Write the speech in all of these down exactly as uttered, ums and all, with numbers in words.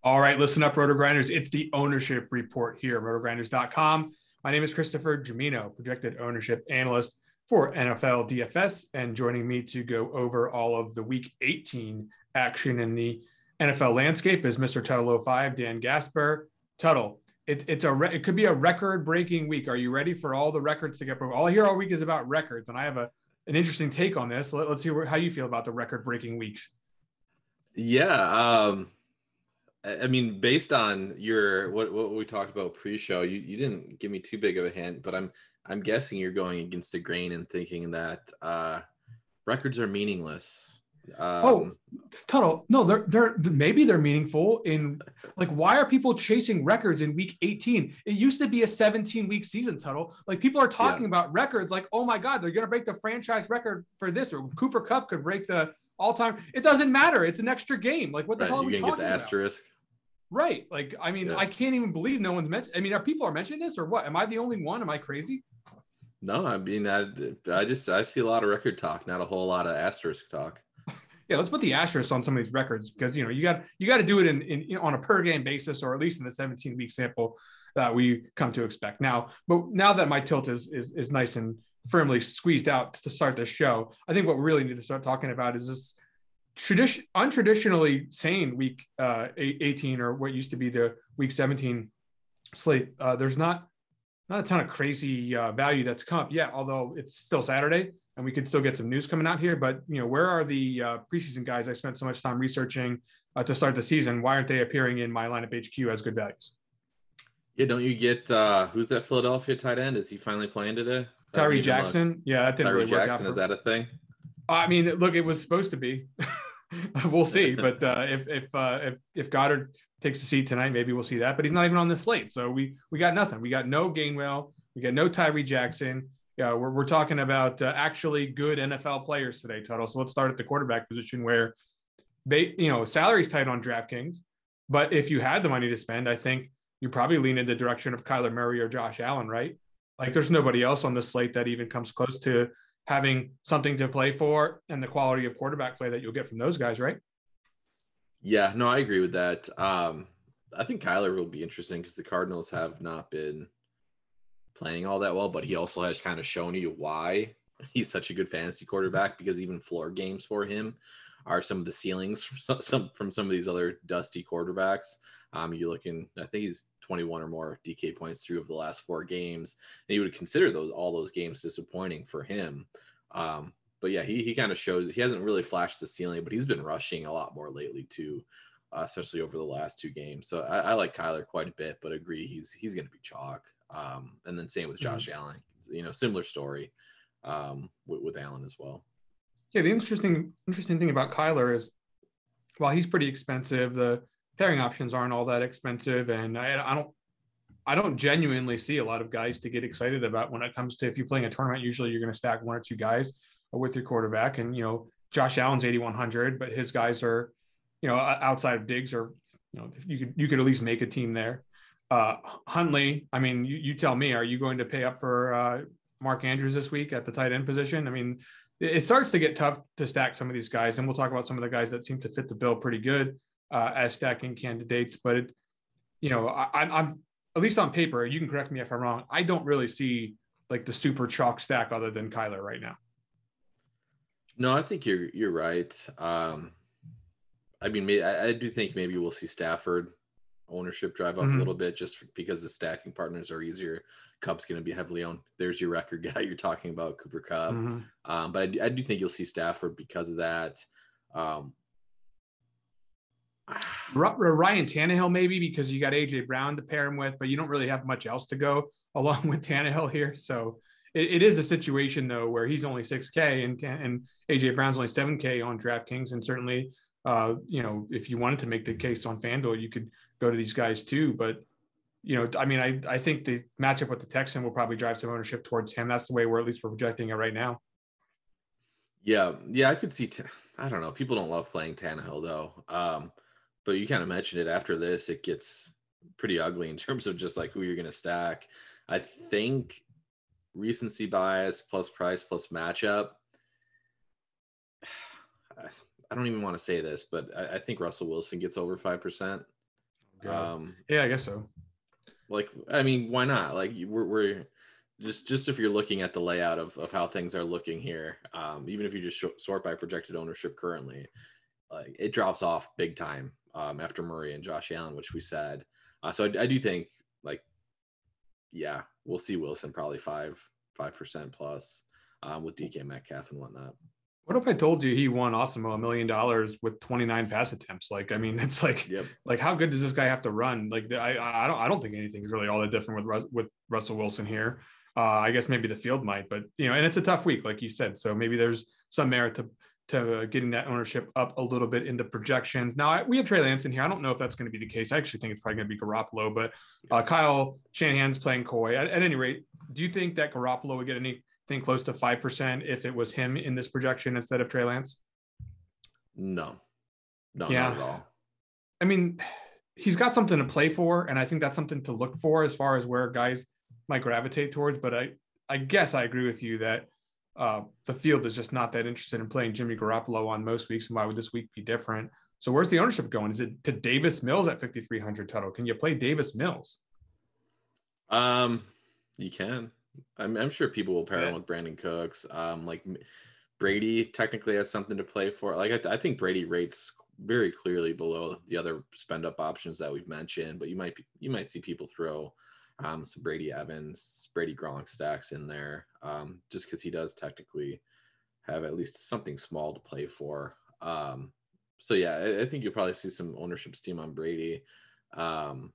All right, listen up, Roto Grinders. It's the ownership report here at roto grinders dot com. My name is Christopher Gimino, projected ownership analyst for N F L D F S, and joining me to go over all of the Week eighteen action in the N F L landscape is Mister Tuttle oh five, Dan Gasper. Tuttle, it, it's a re- it could be a record-breaking week. Are you ready for all the records to get broken? All I hear all week is about records, and I have a an interesting take on this. Let, let's see where, how you feel about the record-breaking weeks. Yeah, um, I mean, based on your what what we talked about pre-show, you, you didn't give me too big of a hint, but I'm I'm guessing you're going against the grain and thinking that uh, records are meaningless. Um, oh, Tuttle, no, they're they're maybe they're meaningful in like why are people chasing records in week eighteen? It used to be a seventeen week season, Tuttle. Like people are talking yeah. about records like, oh my God, they're gonna break the franchise record for this, or Cooper Kupp could break the all-time. It doesn't matter. It's an extra game. Like what the right, hell are you're we gonna talking get the about? asterisk. Right. Like, I mean, Yeah. I can't even believe no one's mentioned. I mean, are people are mentioning this or what? Am I the only one? Am I crazy? No, I mean, I, I just I see a lot of record talk, not a whole lot of asterisk talk. Yeah, let's put the asterisk on some of these records because you know you got you got to do it in, in you know, on a per game basis, or at least in the seventeen week sample that we come to expect now. But now that my tilt is is is nice and firmly squeezed out to start the show, I think what we really need to start talking about is this tradition untraditionally sane week uh, eighteen, or what used to be the week seventeen slate. Uh, there's not not a ton of crazy uh, value that's come up yet, although it's still Saturday and we could still get some news coming out here. But you know, where are the uh, preseason guys I spent so much time researching uh, to start the season? Why aren't they appearing in my lineup H Q as good values? Yeah, don't you get uh, who's that Philadelphia tight end? Is he finally playing today? Tyree Jackson. Look. Yeah, that didn't Tyree really work Jackson, out. For... is that a thing? I mean, look, it was supposed to be. We'll see. But uh, if if uh, if if Goddard takes the seat tonight, maybe we'll see that. But he's not even on the slate, so we we got nothing. We got no Gainwell. We got no Tyree Jackson. Yeah, we're we're talking about uh, actually good N F L players today, Tuttle. So let's start at the quarterback position, where they, you know, salary's tight on DraftKings, but if you had the money to spend, I think you probably lean in the direction of Kyler Murray or Josh Allen, right? Like there's nobody else on the slate that even comes close to having something to play for and the quality of quarterback play that you'll get from those guys, right? Yeah, no, I agree with that. Um, I think Kyler will be interesting because the Cardinals have not been playing all that well, but he also has kind of shown you why he's such a good fantasy quarterback, because even floor games for him are some of the ceilings from some from some of these other dusty quarterbacks. Um, you're looking, I think he's twenty-one or more D K points through of the last four games, and you would consider those all those games disappointing for him. Um, but yeah, he he kind of shows he hasn't really flashed the ceiling, but he's been rushing a lot more lately too, uh, especially over the last two games. So I, I like Kyler quite a bit, but agree he's he's going to be chalk. Um, and then same with Josh mm-hmm. Allen, you know, similar story um, with, with Allen as well. Yeah, the interesting interesting thing about Kyler is while he's pretty expensive, the pairing options aren't all that expensive, and I, I don't I don't genuinely see a lot of guys to get excited about when it comes to if you're playing a tournament. Usually, you're going to stack one or two guys with your quarterback, and you know Josh Allen's eighty-one hundred, but his guys are, you know, outside of Diggs, or you know you could you could at least make a team there. Uh, Huntley, I mean, you, you tell me, are you going to pay up for uh, Mark Andrews this week at the tight end position? I mean, it, it starts to get tough to stack some of these guys, and we'll talk about some of the guys that seem to fit the bill pretty good uh, as stacking candidates. But, it, you know, I, I'm at least on paper, you can correct me if I'm wrong, I don't really see like the super chalk stack other than Kyler right now. No, I think you're you're right. Um, I mean, I, I do think maybe we'll see Stafford ownership drive up mm-hmm. a little bit just because the stacking partners are easier. Kupp's going to be heavily owned. There's your record guy you're talking about, Cooper Kupp. Mm-hmm. Um, but I, I do think you'll see Stafford because of that. Um, Ryan Tannehill maybe because you got A J Brown to pair him with, but you don't really have much else to go along with Tannehill here. So it, it is a situation though where he's only six K and and A J Brown's only seven K on DraftKings, and certainly uh, you know, if you wanted to make the case on FanDuel, you could go to these guys too. But, you know, I mean, I, I think the matchup with the Texan will probably drive some ownership towards him. That's the way we're at least we're projecting it right now. Yeah. Yeah. I could see, t- I don't know. People don't love playing Tannehill though. Um, but you kind of mentioned it after this, it gets pretty ugly in terms of just like who you're going to stack. I think recency bias plus price plus matchup. I don't even want to say this, but I, I think Russell Wilson gets over five percent. God. Um, yeah, I guess so. Like, I mean, why not? Like, we're, we're just just if you're looking at the layout of, of how things are looking here, um, even if you just sh- sort by projected ownership currently, like it drops off big time um, after Murray and Josh Allen, which we said. Uh, so I, I do think, like, yeah, we'll see Wilson probably five five percent plus um, with D K Metcalf and whatnot. What if I told you he won Osimo a million dollars with twenty-nine pass attempts? Like, I mean, it's like, Yep. like how good does this guy have to run? Like, I, I don't, I don't think anything is really all that different with with Russell Wilson here. Uh, I guess maybe the field might, but you know, and it's a tough week, like you said. So maybe there's some merit to to uh, getting that ownership up a little bit into projections. Now I, we have Trey Lance in here. I don't know if that's going to be the case. I actually think it's probably going to be Garoppolo, but uh, Kyle Shanahan's playing coy. At, at any rate, do you think that Garoppolo would get any? Think close to five percent if it was him in this projection instead of Trey Lance? No, no, yeah. not at all. I mean, he's got something to play for, and I think that's something to look for as far as where guys might gravitate towards. But I, I guess I agree with you that uh, the field is just not that interested in playing Jimmy Garoppolo on most weeks, and why would this week be different? So where's the ownership going? Is it to Davis Mills at fifty-three hundred total? Can you play Davis Mills? Um, you can. I'm, I'm sure people will pair yeah. him with Brandon Cooks. Um, like Brady technically has something to play for. Like I, I think Brady rates very clearly below the other spend up options that we've mentioned. But you might be, you might see people throw um, some Brady Evans, Brady Gronk stacks in there, um, just because he does technically have at least something small to play for. Um, so yeah, I, I think you'll probably see some ownership steam on Brady. Um,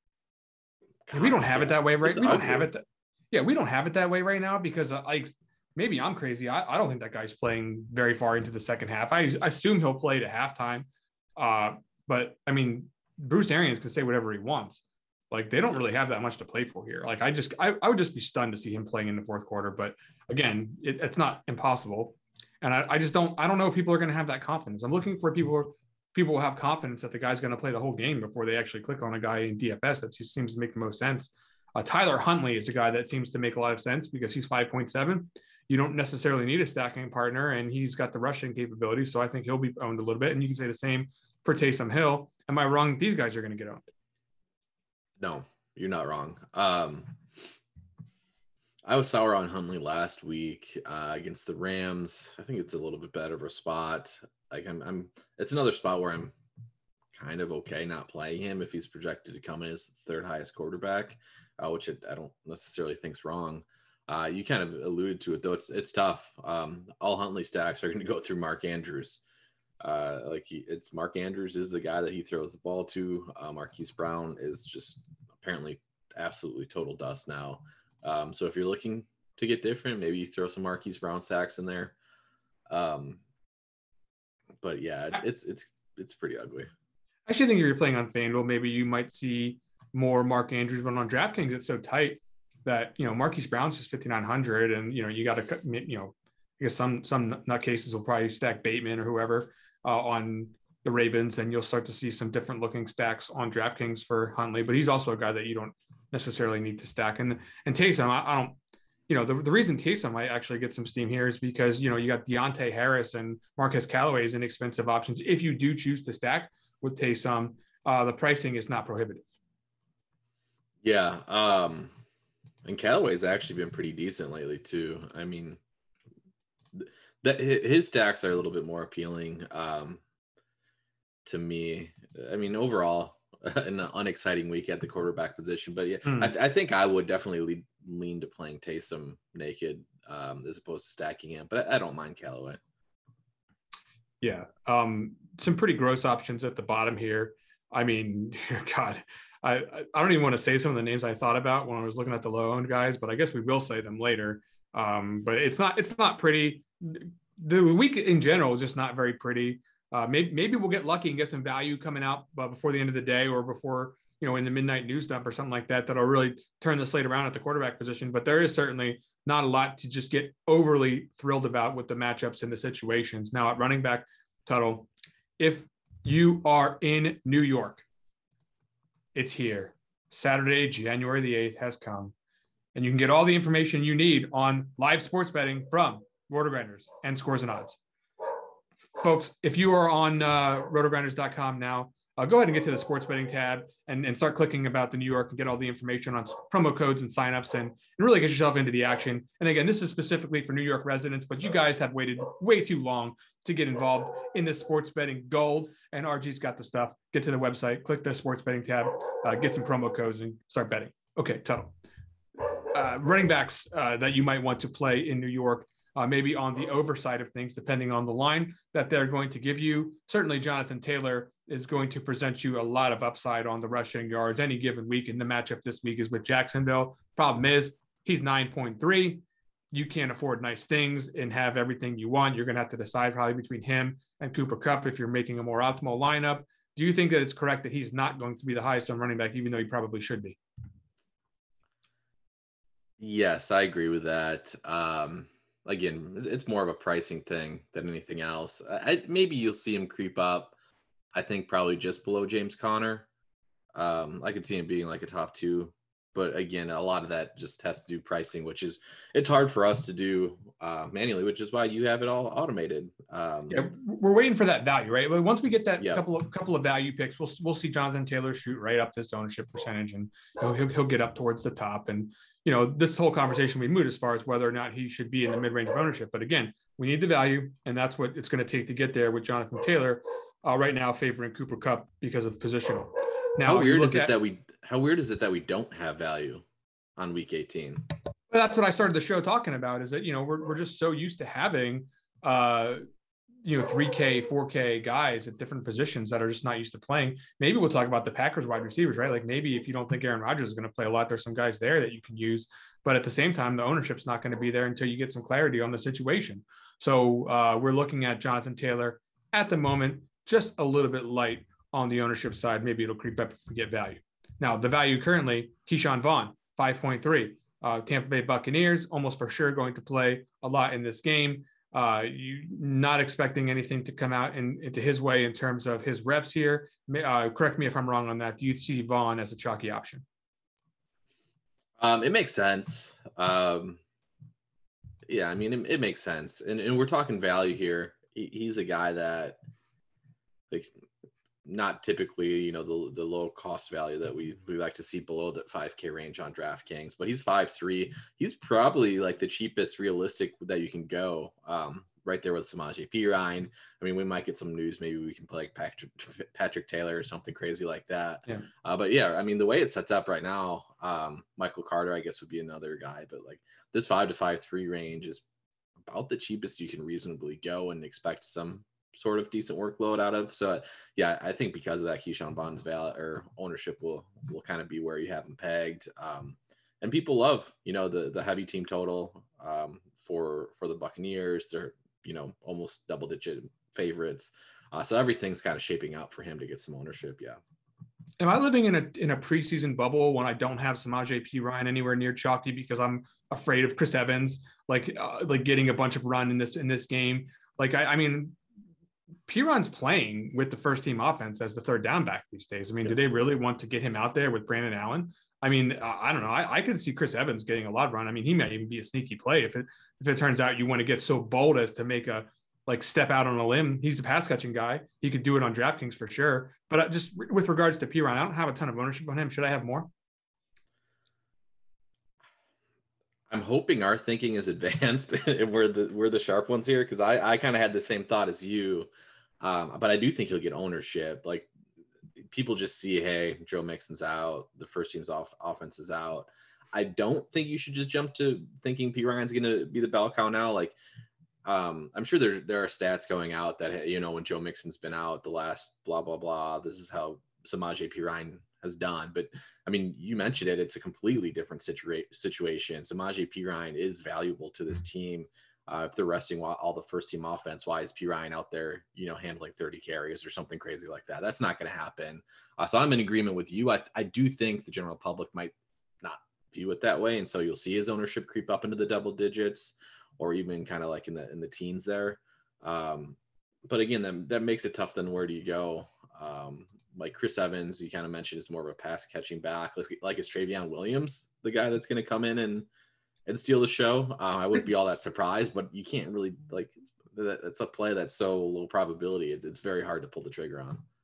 God, we don't have yeah. it that way, right? It's we ugly. don't have it. Th- Yeah, we don't have it that way right now because uh, like maybe I'm crazy. I, I don't think that guy's playing very far into the second half. I, I assume he'll play to halftime. Uh, but I mean, Bruce Arians can say whatever he wants. Like they don't really have that much to play for here. Like I just I, I would just be stunned to see him playing in the fourth quarter. But again, it, it's not impossible. And I, I just don't I don't know if people are going to have that confidence. I'm looking for people people will have confidence that the guy's going to play the whole game before they actually click on a guy in D F S. That just seems to make the most sense. Uh, Tyler Huntley is a guy that seems to make a lot of sense because he's five point seven. You don't necessarily need a stacking partner, and he's got the rushing capability. So I think he'll be owned a little bit. And you can say the same for Taysom Hill. Am I wrong? These guys are going to get owned. No, you're not wrong. Um, I was sour on Huntley last week uh, against the Rams. I think it's a little bit better of a spot. Like I'm, I'm. It's another spot where I'm kind of okay not playing him if he's projected to come in as the third highest quarterback. Uh, which I don't necessarily think's wrong. Uh, you kind of alluded to it, though. It's it's tough. Um, all Huntley stacks are going to go through Mark Andrews. Uh, like he, it's Mark Andrews is the guy that he throws the ball to. Uh, Marquise Brown is just apparently absolutely total dust now. Um, so if you're looking to get different, maybe you throw some Marquise Brown sacks in there. Um, but yeah, it, it's it's it's pretty ugly. I actually think if you're playing on FanDuel, maybe you might see more Mark Andrews, but on DraftKings, it's so tight that, you know, Marquise Brown's just fifty-nine hundred and, you know, you got to, you know, I guess some, some nutcases will probably stack Bateman or whoever uh, on the Ravens, and you'll start to see some different looking stacks on DraftKings for Huntley, but he's also a guy that you don't necessarily need to stack. And, and Taysom, I, I don't, you know, the, the reason Taysom might actually get some steam here is because, you know, you got Deontay Harris and Marquez Callaway as inexpensive options. If you do choose to stack with Taysom, uh, the pricing is not prohibitive. Yeah. Um, and Callaway's actually been pretty decent lately too. I mean, that his stacks are a little bit more appealing um, to me. I mean, overall, an unexciting week at the quarterback position, but yeah, hmm. I, th- I think I would definitely lead, lean to playing Taysom naked um, as opposed to stacking him, but I, I don't mind Callaway. Yeah. Um, some pretty gross options at the bottom here. I mean, God, I, I don't even want to say some of the names I thought about when I was looking at the low owned guys, but I guess we will say them later. Um, but it's not, it's not pretty. The week in general is just not very pretty. Uh, maybe, maybe we'll get lucky and get some value coming out uh, before the end of the day or before, you know, in the midnight news dump or something like that, that'll really turn the slate around at the quarterback position. But there is certainly not a lot to just get overly thrilled about with the matchups and the situations. Now at running back, Tuttle, if you are in New York, it's here. Saturday, January the eighth has come. And you can get all the information you need on live sports betting from RotoGrinders and Scores and Odds. Folks, if you are on uh, rotogrinders dot com now, uh, go ahead and get to the sports betting tab and, and start clicking about the New York and get all the information on promo codes and signups and, and really get yourself into the action. And again, this is specifically for New York residents, but you guys have waited way too long to get involved in this sports betting gold. And R G's got the stuff. Get to the website, click the sports betting tab, uh, get some promo codes and start betting. Okay, Tuttle. Uh, running backs uh, that you might want to play in New York. Uh, maybe on the over side of things, depending on the line that they're going to give you. Certainly, Jonathan Taylor is going to present you a lot of upside on the rushing yards any given week. And the matchup this week is with Jacksonville. Problem is, he's nine point three. You can't afford nice things and have everything you want. You're going to have to decide probably between him and Cooper Kupp if you're making a more optimal lineup. Do you think that it's correct that he's not going to be the highest on running back, even though he probably should be? Yes, I agree with that. Um, Again, it's more of a pricing thing than anything else. I, maybe you'll see him creep up. I think probably just below James Conner. Um, I could see him being like a top two, but again, a lot of that just has to do pricing, which is it's hard for us to do uh, manually, which is why you have it all automated. Um, yeah, we're waiting for that value, right? But once we get that yep. couple of couple of value picks, we'll we'll see Jonathan Taylor shoot right up this ownership percentage, and he'll he'll, he'll get up towards the top. And you know, this whole conversation we moved as far as whether or not he should be in the mid-range of ownership. But again, we need the value, and that's what it's going to take to get there with Jonathan Taylor. Uh, right now, favoring Cooper Kupp because of positional. Now, how weird is it at, that we how weird is it that we don't have value on week eighteen? That's what I started the show talking about. Is that you know we're we're just so used to having uh, you know three K, four K guys at different positions that are just not used to playing. Maybe we'll talk about the Packers wide receivers, right? Like maybe if you don't think Aaron Rodgers is going to play a lot, there's some guys there that you can use. But at the same time, the ownership's not going to be there until you get some clarity on the situation. So uh, we're looking at Jonathan Taylor at the moment, just a little bit light on the ownership side. Maybe it'll creep up if we get value. Now, the value currently, Keyshawn Vaughn, five point three. Uh, Tampa Bay Buccaneers, almost for sure going to play a lot in this game. Uh, you not expecting anything to come out in, into his way in terms of his reps here. Uh, correct me if I'm wrong on that. Do you see Vaughn as a chalky option? Um, it makes sense. Um, yeah, I mean, it, it makes sense. And, and we're talking value here. He, he's a guy that, like, not typically, you know, the the low cost value that we we like to see below that five K range on DraftKings, but he's five three. He's probably like the cheapest realistic that you can go, um, right there with Samaje Perine. I mean, we might get some news. Maybe we can play like Patrick, Patrick Taylor or something crazy like that. Yeah. Uh, but yeah, I mean, the way it sets up right now, um, Michael Carter, I guess, would be another guy, but like this five to five three range is about the cheapest you can reasonably go and expect some sort of decent workload out of. So yeah, I think because of that, Keyshawn Vaughn's value or ownership will will kind of be where you have him pegged. Um, and people love, you know, the the heavy team total um, for for the Buccaneers. They're, you know, almost double digit favorites. Uh, so everything's kind of shaping out for him to get some ownership. Yeah. Am I living in a in a preseason bubble when I don't have Samaje Perine anywhere near chalky because I'm afraid of Chris Evans, like uh, like getting a bunch of run in this in this game? Like I, I mean. Perine's playing with the first team offense as the third down back these days. I mean, yeah. Do they really want to get him out there with Brandon Allen? I mean, I don't know. I, I could see Chris Evans getting a lot of run. I mean, he may even be a sneaky play if it if it turns out you want to get so bold as to make a like step out on a limb. He's a pass catching guy. He could do it on DraftKings for sure. But just with regards to Perine, I don't have a ton of ownership on him. Should I have more? I'm hoping our thinking is advanced and we're the we're the sharp ones here, because I, I kind of had the same thought as you. Um, but I do think he'll get ownership. Like people just see, hey, Joe Mixon's out, the first team's off offense is out. I don't think you should just jump to thinking Perine's going to be the bell cow now. Like um, I'm sure there there are stats going out that, you know, when Joe Mixon's been out the last blah blah blah, this is how Samaje Perine has done. But I mean, you mentioned it, it's a completely different situa- situation. Samaje Perine is valuable to this team. Uh, if they're resting all the first team offense, why is Perine out there, you know, handling thirty carries or something crazy like that? That's not going to happen. Uh, so I'm in agreement with you. I, I do think the general public might not view it that way. And so you'll see his ownership creep up into the double digits or even kind of like in the, in the teens there. Um, but again, that, that makes it tough. Then where do you go? Um, like Chris Evans, you kind of mentioned, is more of a pass catching back. Like, like is Travion Williams the guy that's going to come in and, and steal the show? Uh, I wouldn't be all that surprised, but you can't really like that. That's a play that's so low probability. It's, it's very hard to pull the trigger on.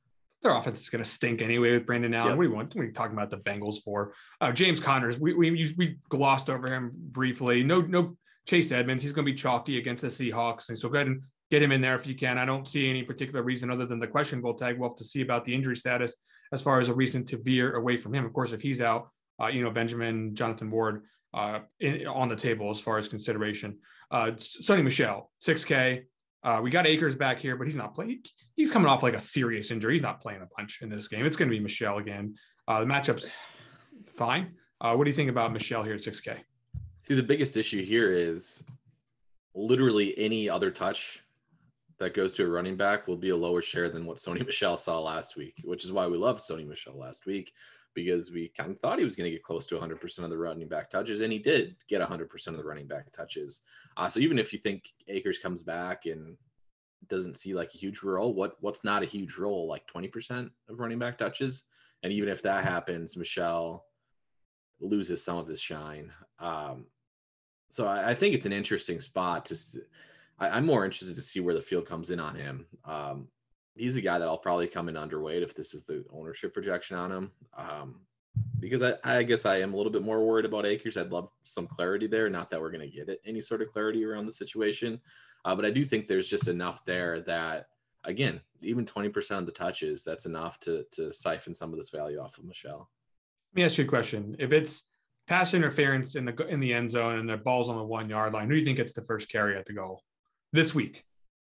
their offense is going to stink anyway with Brandon Allen. Yep. What do you want? What are you talking about the Bengals for? Uh, James Connors, we, we we glossed over him briefly. No, no Chase Edmonds. He's going to be chalky against the Seahawks. And so go ahead and get him in there if you can. I don't see any particular reason other than the questionable tag. We'll have to see about the injury status as far as a reason to veer away from him. Of course, if he's out, uh, you know, Benjamin, Jonathan Ward uh, in, on the table as far as consideration. Uh, Sonny Michel, six K. Uh, we got Akers back here, but he's not playing. He's coming off like a serious injury. He's not playing a bunch in this game. It's going to be Michel again. Uh, the matchup's fine. Uh, what do you think about Michel here at six K? See, the biggest issue here is literally any other touch that goes to a running back will be a lower share than what Sonny Michel saw last week, which is why we loved Sonny Michel last week, because we kind of thought he was going to get close to one hundred percent of the running back touches, and he did get one hundred percent of the running back touches. Uh, so even if you think Akers comes back and doesn't see like a huge role, what what's not a huge role, like twenty percent of running back touches? And even if that happens, Michel loses some of his shine. Um, so I, I think it's an interesting spot to I, I'm more interested to see where the field comes in on him. Um, he's a guy that I'll probably come in underweight if this is the ownership projection on him. Um, because I, I guess I am a little bit more worried about Akers. I'd love some clarity there. Not that we're going to get it, any sort of clarity around the situation. Uh, but I do think there's just enough there that, again, even twenty percent of the touches, that's enough to to siphon some of this value off of Michel. Let me ask you a question. If it's pass interference in the in the end zone and the ball's on the one yard line, who do you think gets the first carry at the goal this week?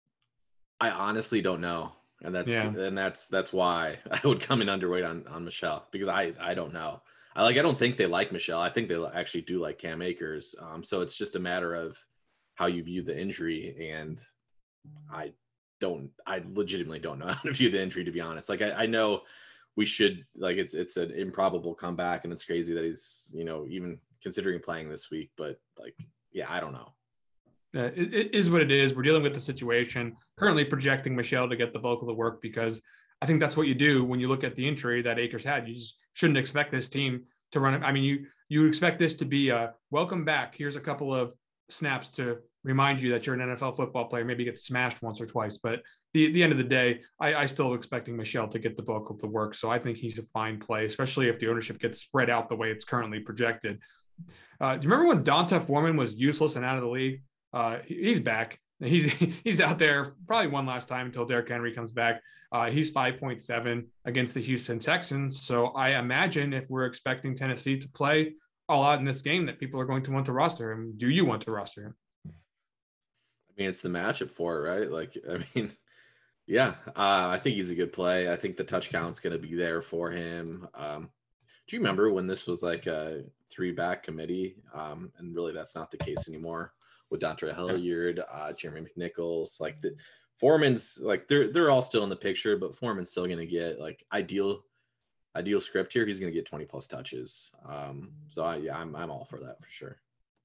I honestly don't know. And that's yeah. and that's that's why I would come in underweight on, on Michel, because I, I don't know. I like I don't think they like Michel. I think they actually do like Cam Akers. Um, so it's just a matter of how you view the injury. And I don't I legitimately don't know how to view the injury, to be honest. Like I, I know we should like it's it's an improbable comeback, and it's crazy that he's, you know, even considering playing this week. But like, yeah, I don't know. Uh, it, it is what it is. We're dealing with the situation. Currently projecting Michel to get the bulk of the work, because I think that's what you do when you look at the injury that Akers had. You just shouldn't expect this team to run it. I mean, you you expect this to be a welcome back. Here's a couple of snaps to remind you that you're an N F L football player. Maybe get smashed once or twice, but the the end of the day, I, I still expecting Michel to get the bulk of the work. So I think he's a fine play, especially if the ownership gets spread out the way it's currently projected. Uh, do you remember when Donta Foreman was useless and out of the league? Uh, he's back. He's he's out there probably one last time until Derrick Henry comes back. Uh, he's five point seven against the Houston Texans. So I imagine if we're expecting Tennessee to play all out in this game, that people are going to want to roster him. Do you want to roster him? I mean, it's the matchup for it, right? Like, I mean, yeah, uh, I think he's a good play. I think the touch count's going to be there for him. Um, do you remember when this was like a three-back committee? Um, and really, that's not the case anymore. With Dontre Hilliard, uh, Jeremy McNichols, like the Foreman's, like they're they're all still in the picture, but Foreman's still going to get like ideal ideal script here. He's going to get twenty plus touches. Um, so I, yeah, I'm I'm all for that for sure.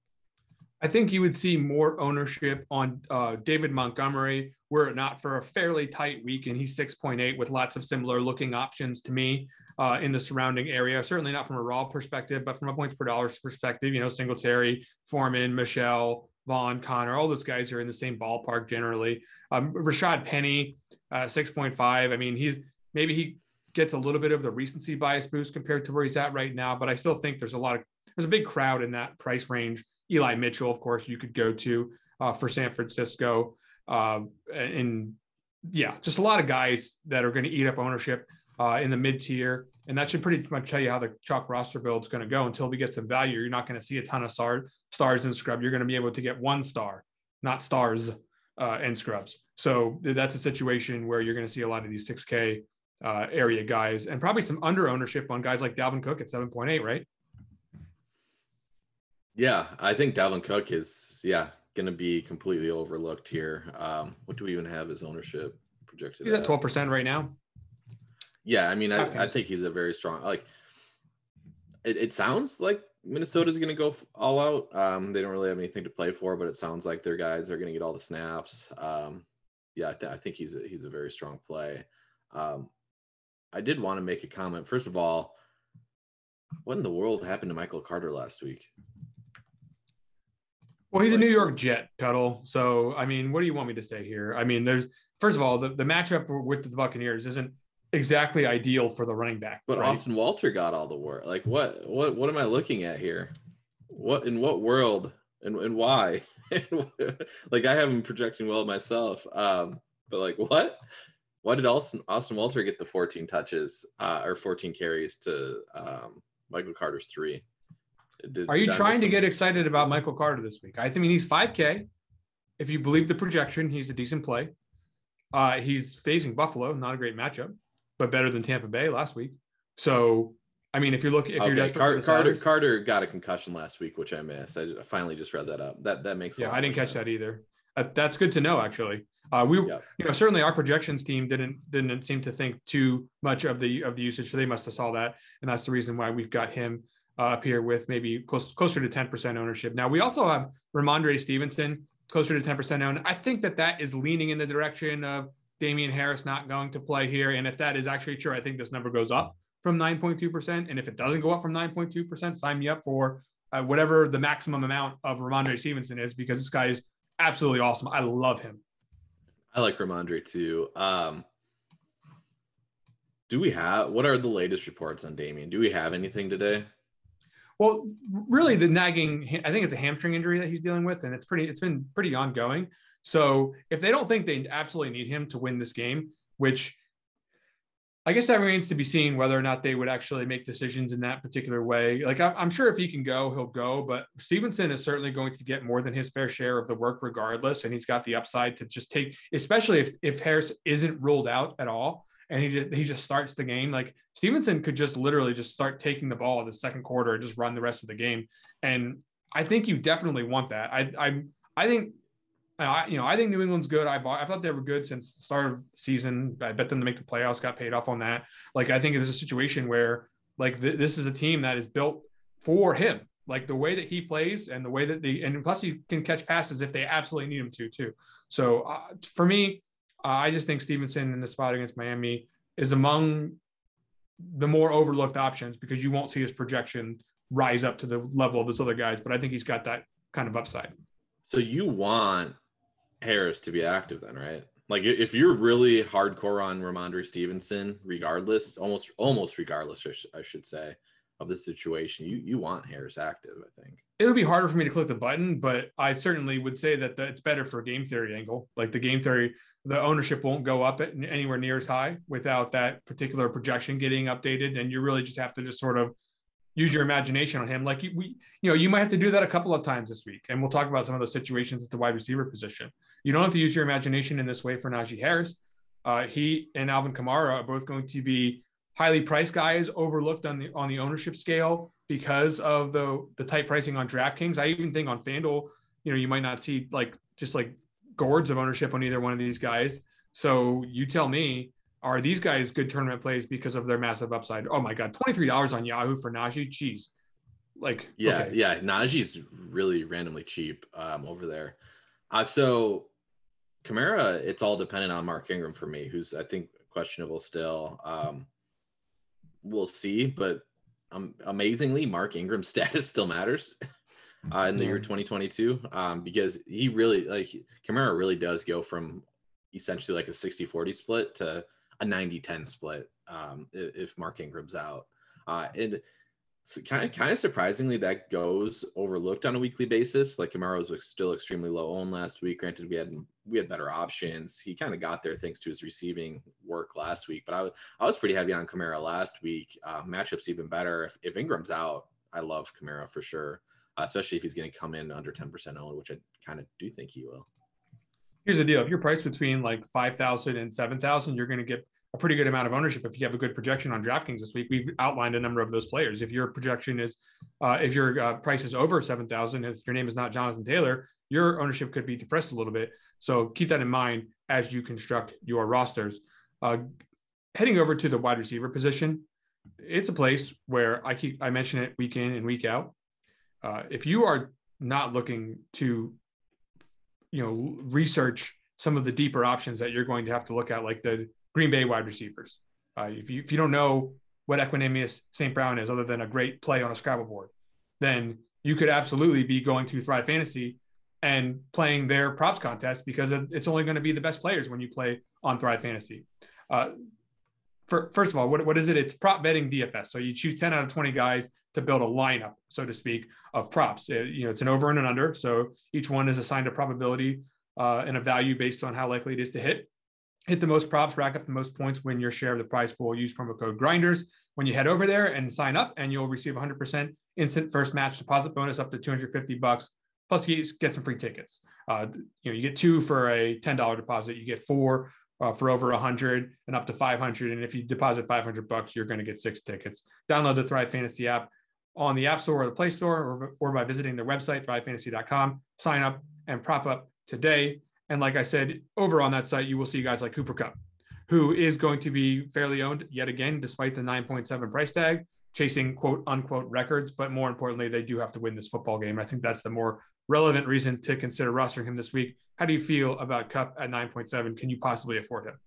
I think you would see more ownership on uh, David Montgomery were it not for a fairly tight week, and he's six point eight with lots of similar looking options to me uh, in the surrounding area. Certainly not from a raw perspective, but from a points per dollar perspective, you know, Singletary, Foreman, Michel, Vaughn, Connor, all those guys are in the same ballpark generally. Um, Rashad Penny, uh, six point five. I mean, he's maybe he gets a little bit of the recency bias boost compared to where he's at right now, but I still think there's a lot of, there's a big crowd in that price range. Eli Mitchell, of course, you could go to uh, for San Francisco. Uh, and yeah, just a lot of guys that are going to eat up ownership uh, in the mid tier. And that should pretty much tell you how the chalk roster build is going to go until we get some value. You're not going to see a ton of star, stars in scrub. You're going to be able to get one star, not stars uh, and scrubs. So that's a situation where you're going to see a lot of these six K uh, area guys, and probably some under ownership on guys like Dalvin Cook at seven point eight, right? Yeah, I think Dalvin Cook is, yeah, going to be completely overlooked here. Um, what do we even have his ownership projected? He's at twelve percent right now. Yeah, I mean, I, I think he's a very strong, like, it, it sounds like Minnesota's going to go all out. Um, they don't really have anything to play for, but it sounds like their guys are going to get all the snaps. Um, yeah, I, th- I think he's a, he's a very strong play. Um, I did want to make a comment. First of all, what in the world happened to Michael Carter last week? Well, he's a New York Jet, Tuttle. So, I mean, what do you want me to say here? I mean, there's, first of all, the, the matchup with the Buccaneers isn't exactly ideal for the running back. But right? Austin Walter got all the work. Like what what what am I looking at here? What in what world and, and why? Like I have him projecting well myself. Um, but like what? Why did Austin Austin Walter get the fourteen touches uh, or fourteen carries to um, Michael Carter's three? Did, Are you trying to get excited about Michael Carter this week? I think he's five K. If you believe the projection, he's a decent play. Uh, he's facing Buffalo, not a great matchup, but better than Tampa Bay last week. So, I mean, if you look, if you're okay, desperate Car- for the Carter, salaries, Carter got a concussion last week, which I missed. I finally just read that up. That that makes a yeah, lot I didn't catch sense. that either. Uh, that's good to know, actually. Uh, we, Yep. you know, certainly our projections team didn't didn't seem to think too much of the of the usage, so they must have saw that, and that's the reason why we've got him uh, up here with maybe close closer to ten percent ownership. Now we also have Ramondre Stevenson closer to ten percent owned. I think that that is leaning in the direction of Damian Harris not going to play here, and if that is actually true, I think this number goes up from nine point two percent, and if it doesn't go up from nine point two percent, sign me up for uh, whatever the maximum amount of Ramondre Stevenson is, because this guy is absolutely awesome. I love him. I like Ramondre too. Um, do we have, what are the latest reports on Damian? Do we have anything today? Well, really the nagging, I think it's a hamstring injury that he's dealing with, and it's pretty, it's been pretty ongoing. So if they don't think they absolutely need him to win this game, which I guess that remains to be seen whether or not they would actually make decisions in that particular way. Like I'm sure if he can go, he'll go, but Stevenson is certainly going to get more than his fair share of the work regardless. And he's got the upside to just take, especially if, if Harris isn't ruled out at all and he just, he just starts the game. Like Stevenson could just literally just start taking the ball in the second quarter and just run the rest of the game. And I think you definitely want that. I, I, I think, I, you know, I think New England's good. I've I thought they were good since the start of the season. I bet them to make the playoffs, got paid off on that. Like, I think it's a situation where, like, th- this is a team that is built for him. Like, the way that he plays and the way that they – and plus he can catch passes if they absolutely need him to, too. So, uh, for me, uh, I just think Stevenson in the spot against Miami is among the more overlooked options because you won't see his projection rise up to the level of those other guys. But I think he's got that kind of upside. So you want – Harris to be active then, right? Like if you're really hardcore on Ramondre Stevenson, regardless, almost almost regardless, I, sh- I should say, of the situation, you you want Harris active, I think. It would be harder for me to click the button, but I certainly would say that the, it's better for game theory angle. Like the game theory, the ownership won't go up at anywhere near as high without that particular projection getting updated, and you really just have to just sort of use your imagination on him. Like you, we, you know, you might have to do that a couple of times this week, and we'll talk about some of those situations at the wide receiver position. You don't have to use your imagination in this way for Najee Harris. Uh, he and Alvin Kamara are both going to be highly priced guys, overlooked on the on the ownership scale because of the the tight pricing on DraftKings. I even think on FanDuel, you know, you might not see like just like gourds of ownership on either one of these guys. So you tell me, are these guys good tournament plays because of their massive upside? Oh my God, twenty-three dollars on Yahoo for Najee. Jeez. Like, yeah, okay. yeah. Najee's really randomly cheap um, over there. Uh, so Kamara, it's all dependent on Mark Ingram for me, who's I think questionable still. Um, we'll see, but um, amazingly, Mark Ingram's status still matters uh, in the yeah. year twenty twenty-two um, because he really like Kamara really does go from essentially like a sixty forty split to a ninety ten split um, if Mark Ingram's out. Uh, and so kind of kind of surprisingly, that goes overlooked on a weekly basis. Like Kamara was still extremely low owned last week. Granted, we had we had better options. He kind of got there thanks to his receiving work last week. But I was I was pretty heavy on Kamara last week. Uh, matchups even better. If, if Ingram's out, I love Kamara for sure, uh, especially if he's going to come in under ten percent owned, which I kind of do think he will. Here's the deal: if you're priced between like five thousand and seven thousand, you're going to get a pretty good amount of ownership if you have a good projection on DraftKings this week. We've outlined a number of those players. If your projection is, uh, if your uh, price is over seven thousand, if your name is not Jonathan Taylor, your ownership could be depressed a little bit. So keep that in mind as you construct your rosters. Uh, heading over to the wide receiver position, it's a place where I keep, I mention it week in and week out. Uh, if you are not looking to, you know, research some of the deeper options that you're going to have to look at, like the Green Bay wide receivers. Uh, if you if you don't know what Equanimeous Saint Brown is, other than a great play on a Scrabble board, then you could absolutely be going to Thrive Fantasy and playing their props contest because it's only going to be the best players when you play on Thrive Fantasy. Uh, for, first of all, what, what is it? It's prop betting D F S. So you choose ten out of twenty guys to build a lineup, so to speak, of props. It, you know, it's an over and an under. So each one is assigned a probability uh, and a value based on how likely it is to hit. Hit the most props, rack up the most points, win your share of the prize pool. Use promo code Grinders when you head over there and sign up, and you'll receive one hundred percent instant first match deposit bonus up to two hundred fifty bucks. Plus, you get some free tickets. Uh, you know, you get two for a ten dollars deposit. You get four uh, for over one hundred and up to five hundred. And if you deposit five hundred bucks, you're going to get six tickets. Download the Thrive Fantasy app on the App Store or the Play Store, or, or by visiting their website, thrive fantasy dot com. Sign up and prop up today. And like I said, over on that site, you will see guys like Cooper Kupp, who is going to be fairly owned yet again, despite the nine point seven price tag, chasing quote unquote records. But more importantly, they do have to win this football game. I think that's the more relevant reason to consider rostering him this week. How do you feel about Kupp at nine point seven? Can you possibly afford him?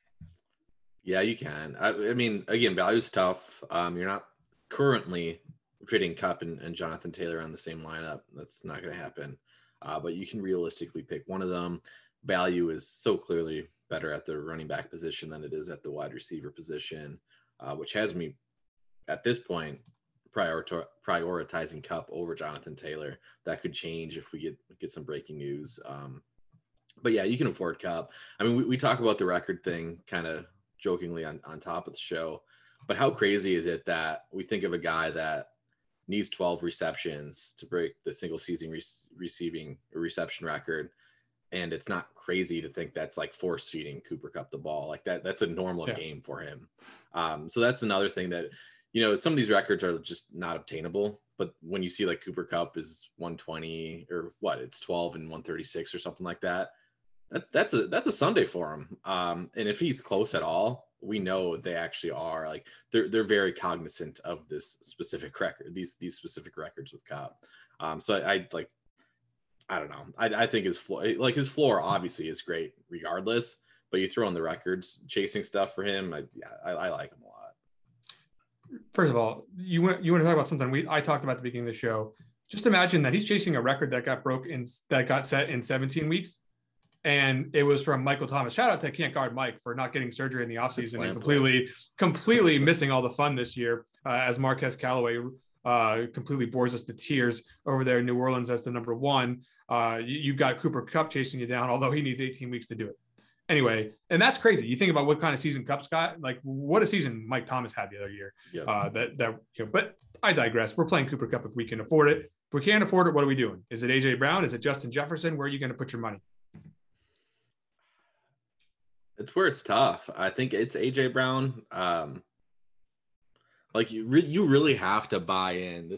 Yeah, you can. I, I mean, again, value's tough. Um, you're not currently fitting Kupp and, and Jonathan Taylor on the same lineup. That's not going to happen. Uh, but you can realistically pick one of them. Value is so clearly better at the running back position than it is at the wide receiver position, uh, which has me at this point prior- prioritizing Kupp over Jonathan Taylor. That could change if we get get some breaking news. Um, but yeah, you can afford Kupp. I mean, we, we talk about the record thing kind of jokingly on, on top of the show, but how crazy is it that we think of a guy that needs twelve receptions to break the single season re- receiving reception record, and it's not crazy to think that's like force feeding Cooper Kupp the ball like that. That's a normal yeah. game for him. Um, so that's another thing that, you know, some of these records are just not obtainable. But when you see like Cooper Kupp is one twenty or what, it's twelve and one thirty-six or something like that. That's that's a that's a Sunday for him. Um, and if he's close at all, we know they actually are like they're they're very cognizant of this specific record, these these specific records with Kupp. Um, so I, I like, I don't know. I, I think his floor, like his floor, obviously is great regardless. But you throw in the records chasing stuff for him, I yeah, I, I like him a lot. First of all, you want you want to talk about something we I talked about at the beginning of the show. Just imagine that he's chasing a record that got broke in that got set in seventeen weeks. And it was from Michael Thomas. Shout out to Can't Guard Mike for not getting surgery in the offseason and completely, completely missing all the fun this year uh, as Marquez Callaway uh, completely bores us to tears over there in New Orleans as the number one. Uh, you, you've got Cooper Kupp chasing you down, although he needs eighteen weeks to do it. Anyway, and that's crazy. You think about what kind of season Kupp's got, like what a season Mike Thomas had the other year. Yep. Uh, that that you know, but I digress. We're playing Cooper Kupp if we can afford it. If we can't afford it, what are we doing? Is it A J Brown? Is it Justin Jefferson? Where are you going to put your money? It's where it's tough. I think it's A J Brown. Um, like you, re- you really have to buy in.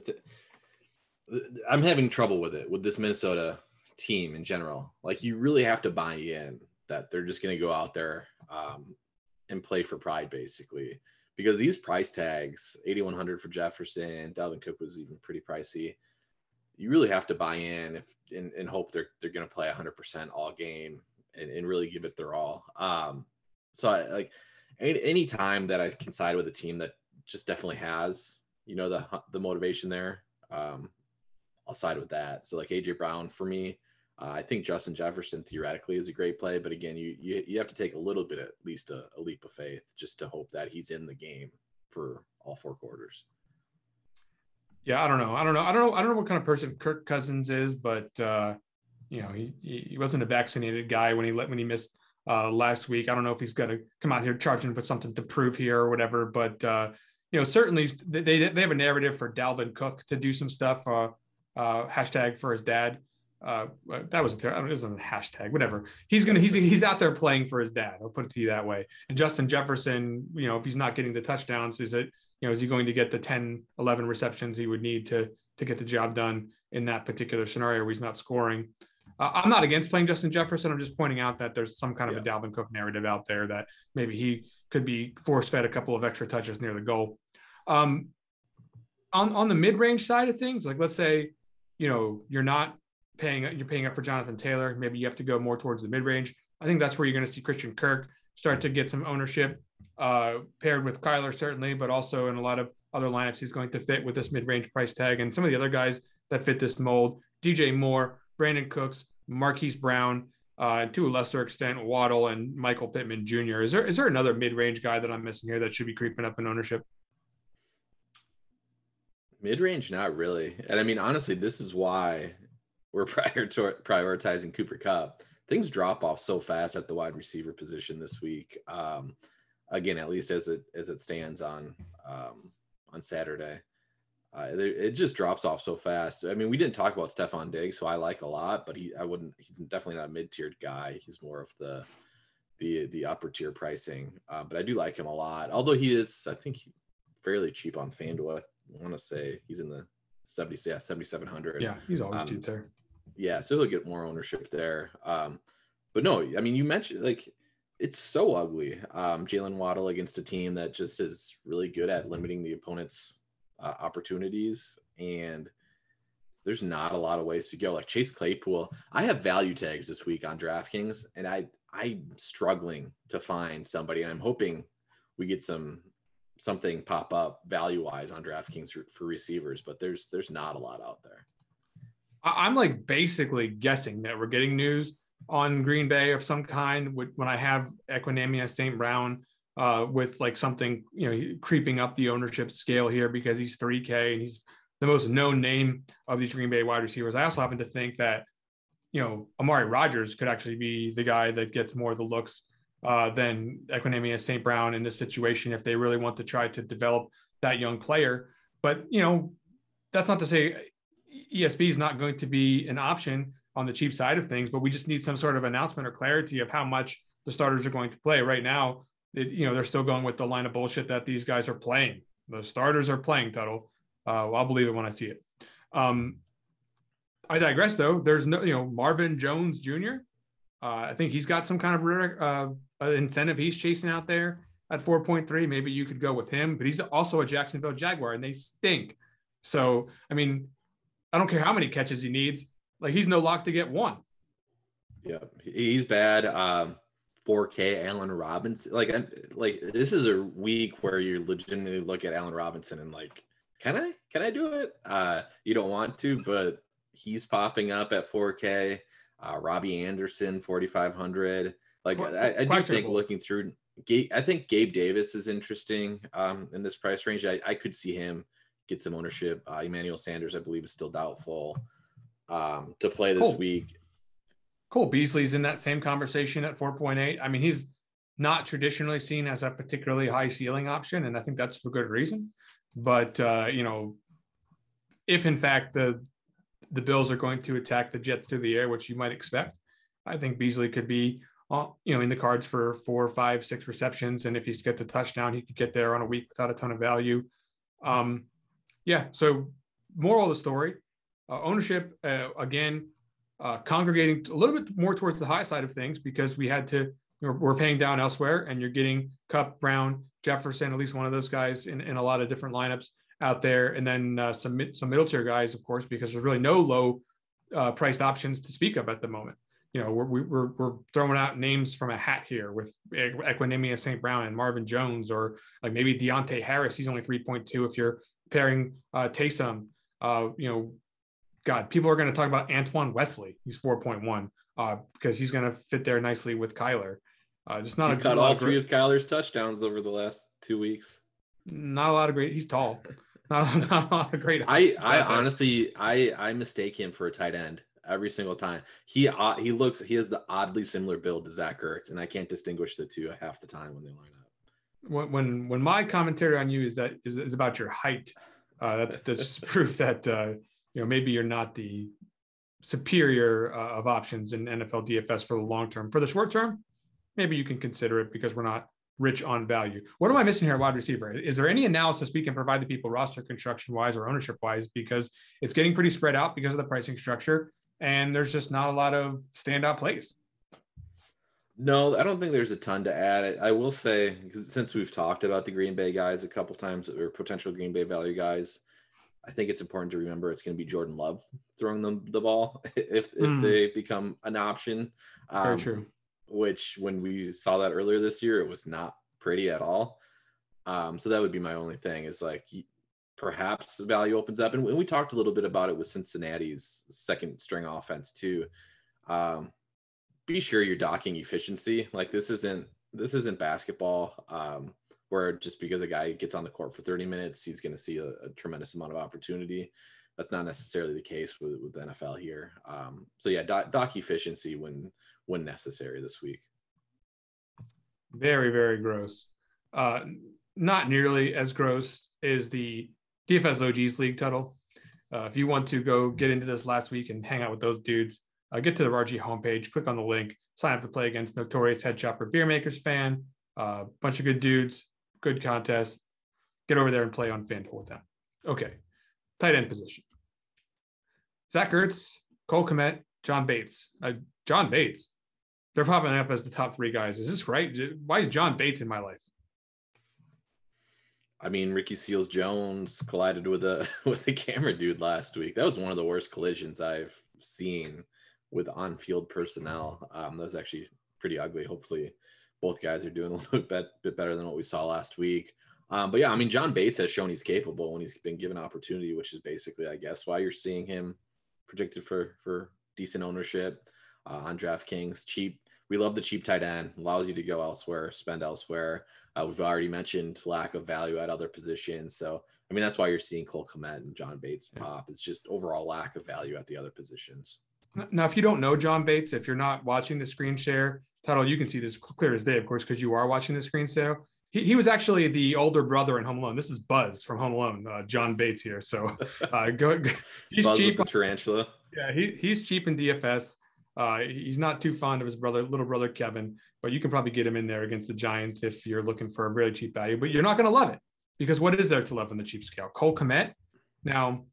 I'm having trouble with it with this Minnesota team in general. Like you really have to buy in that they're just going to go out there um, and play for pride, basically. Because these price tags, eighty-one hundred for Jefferson, Dalvin Cook was even pretty pricey. You really have to buy in if and, and hope they're they're going to play one hundred percent all game. And, and really give it their all. Um, so I like any, any time that I can side with a team that just definitely has, you know, the, the motivation there, um, I'll side with that. So like A J Brown for me, uh, I think Justin Jefferson theoretically is a great play, but again, you, you, you have to take a little bit, at least a, a leap of faith just to hope that he's in the game for all four quarters. Yeah. I don't know. I don't know. I don't know. I don't know what kind of person Kirk Cousins is, but, uh, you know, he he wasn't a vaccinated guy when he let when he missed uh, last week. I don't know if he's going to come out here charging for something to prove here or whatever. But uh, you know, certainly they they have a narrative for Dalvin Cook to do some stuff. Uh, uh, hashtag for his dad. Uh, that was a ter- I mean, it wasn't a hashtag. Whatever. He's gonna he's he's out there playing for his dad. I'll put it to you that way. And Justin Jefferson, you know, if he's not getting the touchdowns, is it you know is he going to get the ten, eleven receptions he would need to to get the job done in that particular scenario where he's not scoring? Uh, I'm not against playing Justin Jefferson. I'm just pointing out that there's some kind of yeah. a Dalvin Cook narrative out there that maybe he could be force-fed a couple of extra touches near the goal. Um, on, on the mid-range side of things, like let's say, you know, you're not paying, you're paying up for Jonathan Taylor. Maybe you have to go more towards the mid-range. I think that's where you're going to see Christian Kirk start to get some ownership uh, paired with Kyler, certainly, but also in a lot of other lineups, he's going to fit with this mid-range price tag. And some of the other guys that fit this mold, D J Moore, Brandon Cooks, Marquise Brown, uh, uh, and to a lesser extent, Waddle and Michael Pittman Junior Is there is there another mid-range guy that I'm missing here that should be creeping up in ownership? Mid-range, not really. And I mean, honestly, this is why we're prior to prioritizing Cooper Kupp. Things drop off so fast at the wide receiver position this week. Um, again, at least as it as it stands on um, on Saturday, uh, it just drops off so fast. I mean, we didn't talk about Stephon Diggs, who I like a lot, but he I wouldn't. He's definitely not a mid-tiered guy. He's more of the the the upper tier pricing. Uh, but I do like him a lot. Although he is, I think, he, fairly cheap on FanDuel. I want to say he's in the seventy, yeah, seventy-seven hundred. Yeah, he's always um, cheap there. Yeah, so he'll get more ownership there. Um, but no, I mean, you mentioned like it's so ugly. Um, Jalen Waddle against a team that just is really good at limiting the opponent's uh, opportunities, and there's not a lot of ways to go. Like Chase Claypool, I have value tags this week on DraftKings, and I I'm struggling to find somebody, and I'm hoping we get some something pop up value wise on DraftKings for, for receivers, but there's there's not a lot out there. I'm like basically guessing that we're getting news on Green Bay of some kind when I have Equanimeous Saint Brown uh, with like something, you know, creeping up the ownership scale here because he's three K and he's the most known name of these Green Bay wide receivers. I also happen to think that, you know, Amari Rodgers could actually be the guy that gets more of the looks uh, than Equanimeous Saint Brown in this situation if they really want to try to develop that young player. But, you know, that's not to say E S B is not going to be an option on the cheap side of things, but we just need some sort of announcement or clarity of how much the starters are going to play. Right now, it, you know, they're still going with the line of bullshit that these guys are playing. The starters are playing, Tuttle. Uh, well, I'll believe it when I see it. Um, I digress, though. There's no, you know, Marvin Jones Junior Uh, I think he's got some kind of uh, incentive he's chasing out there at four point three. Maybe you could go with him, but he's also a Jacksonville Jaguar, and they stink. So, I mean, I don't care how many catches he needs. Like, he's no lock to get one. Yeah, he's bad. Um, four K Allen Robinson. Like, like this is a week where you legitimately look at Allen Robinson and like, can I, can I do it? Uh, you don't want to, but he's popping up at four K. Uh, Robbie Anderson, forty-five hundred. Like, I, I do think looking through, I think Gabe Davis is interesting um, in this price range. I, I could see him get some ownership. Uh, Emmanuel Sanders, I believe, is still doubtful um, to play this Cole. week. Cole Beasley's in that same conversation at four point eight. I mean, he's not traditionally seen as a particularly high ceiling option, and I think that's for good reason. But, uh, you know, if in fact the the Bills are going to attack the Jets through the air, which you might expect, I think Beasley could be, uh, you know, in the cards for four, five, six receptions. And if he gets a touchdown, he could get there on a week without a ton of value. Um, Yeah. So moral of the story, uh, ownership, uh, again, uh, congregating a little bit more towards the high side of things because we had to, you know, we're paying down elsewhere and you're getting Kupp, Brown, Jefferson, at least one of those guys in, in a lot of different lineups out there. And then uh, some, some middle tier guys, of course, because there's really no low uh, priced options to speak of at the moment. You know, we're, we're, we're throwing out names from a hat here with Equanimeous Saint Brown and Marvin Jones, or like maybe Deontay Harris. He's only three point two if you're pairing uh, Taysom. Uh, you know, God, people are going to talk about Antoine Wesley. He's four point one uh, because he's going to fit there nicely with Kyler. Uh, just not he's a caught all three great, of Kyler's touchdowns over the last two weeks. Not a lot of great. He's tall. Not, not a lot of great. I, I honestly, I, I mistake him for a tight end every single time. He, uh, he looks, he has the oddly similar build to Zach Ertz, and I can't distinguish the two half the time when they line up. When, when, when my commentary on you is that is, is about your height, uh, that's that's just proof that uh, you know, maybe you're not the superior uh, of options in N F L D F S for the long term. For the short term, maybe you can consider it because we're not rich on value. What am I missing here, wide receiver? Is there any analysis we can provide the people roster construction wise or ownership wise? Because it's getting pretty spread out because of the pricing structure, and there's just not a lot of standout plays. No, I don't think there's a ton to add. I, I will say, because since we've talked about the Green Bay guys a couple times, or potential Green Bay value guys, I think it's important to remember it's going to be Jordan Love throwing them the ball if if mm. they become an option. Um, Very true. Which, when we saw that earlier this year, it was not pretty at all. Um, so that would be my only thing, is like perhaps value opens up. And we talked a little bit about it with Cincinnati's second string offense too. Um, be sure you're docking efficiency. Like this isn't this isn't basketball, um, where just because a guy gets on the court for thirty minutes, he's going to see a, a tremendous amount of opportunity. That's not necessarily the case with, with the N F L here. Um, so yeah, dock, dock efficiency when when necessary this week. Very, very gross. Uh, not nearly as gross as the D F S O Gs league title. Uh, if you want to go get into this last week and hang out with those dudes, uh, get to the R G homepage, click on the link, sign up to play against Notorious Head Shopper Beer Makers fan. A uh, bunch of good dudes, good contest. Get over there and play on FanDuel with them. Okay, tight end position. Zach Ertz, Cole Kmet, John Bates. Uh, John Bates. They're popping up as the top three guys. Is this right? Why is John Bates in my life? I mean, Ricky Seals-Jones collided with a with a camera dude last week. That was one of the worst collisions I've seen with on-field personnel. Um, that was actually pretty ugly. Hopefully, both guys are doing a little bit, bit better than what we saw last week. Um, but yeah, I mean, John Bates has shown he's capable when he's been given opportunity, which is basically, I guess, why you're seeing him projected for for decent ownership uh, on DraftKings. Cheap. We love the cheap tight end. Allows you to go elsewhere, spend elsewhere. Uh, we've already mentioned lack of value at other positions. So, I mean, that's why you're seeing Cole Kmet and John Bates pop. It's just overall lack of value at the other positions. Now, if you don't know John Bates, if you're not watching the screen share, Tuttle, you can see this clear as day, of course, because you are watching the screen share. He, he was actually the older brother in Home Alone. This is Buzz from Home Alone, uh, John Bates here. So uh, go, go. He's Buzz cheap. With the tarantula. Yeah, he, he's cheap in D F S. Uh, he's not too fond of his brother, little brother Kevin, but you can probably get him in there against the Giants if you're looking for a really cheap value. But you're not going to love it because what is there to love on the cheap scale? Cole Kmet. Now,